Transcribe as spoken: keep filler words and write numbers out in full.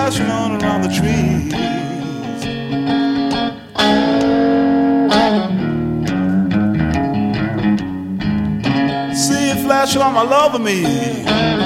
flashing on around the trees. See it flashing on my love of me.